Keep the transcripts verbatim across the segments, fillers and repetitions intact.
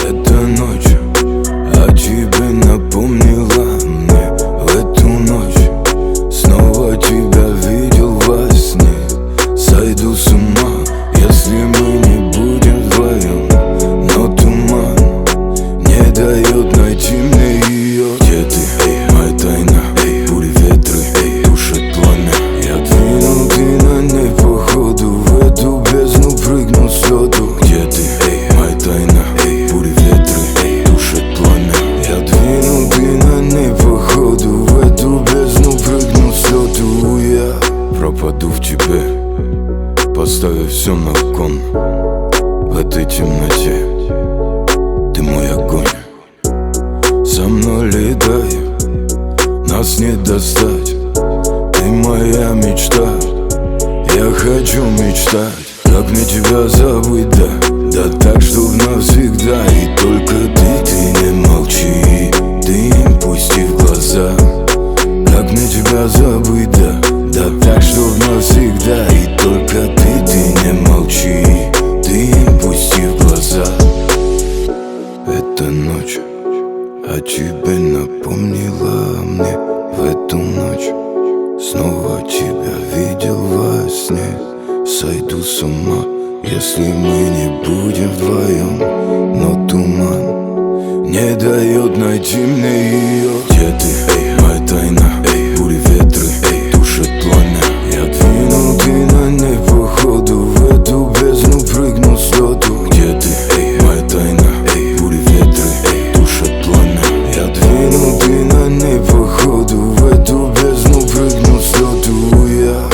Эта ночь о тебе напомнила мне. В эту ночь снова тебя видел во сне. Сойду с ума, если мы не будем вдвоем. Но туман не дает найти мне ее. Где ты, эй, моя тайна, эй, бури ветры, эй, тушат пламя. Я двинул, ты на ней походу, в эту бездну прыгнул с лёду. Где ты, эй, моя тайна, эй, бури ветры, эй, тушат пламя. Я двинул, ты на ней походу, в эту бездну прыгнул с лёду. Я пропаду в тебе, поставив все на кон. В этой темноте ты мой огонь. Со мной летай, нас не достать. Ты моя мечта, я хочу мечтать. Как мне тебя забыть, да, да так, чтоб навсегда. И только ты, ты не молчи, ты пусти в глаза. Как мне тебя забыть, да, да так, чтоб навсегда. И только ты, ты не молчи, ты пусти в глаза. Эта ночь о тебе напомнила мне. В эту ночь снова тебя видел во сне. Сойду с ума, если мы не будем вдвоем. Но туман не дает найти мне ее. Где ты, эй, моя тайна, эй, бури ветры, эй, тушат пламя. Я двинул, ты на ней походу, в эту бездну прыгнул с лёду. Где ты, эй, моя тайна, эй, бури ветры, эй, тушат пламя. Я двинул, ты на ней походу, в эту бездну прыгнул с лёду. Я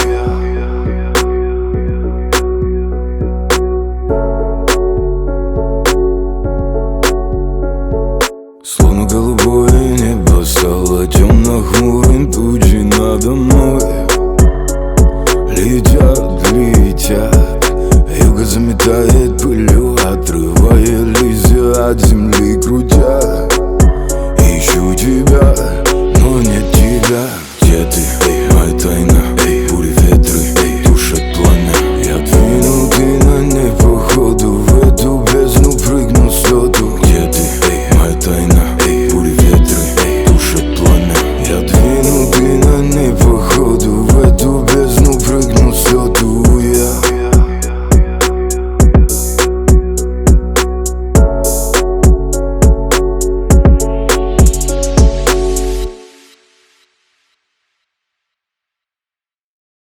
словно голубое небо стало темно-хмурым, тучи надо мной летят, летят. Юго заметает пылью, отрывая листья от земли, крутя. Ищу тебя, но нет тебя. Где ты, эй, моя тайна,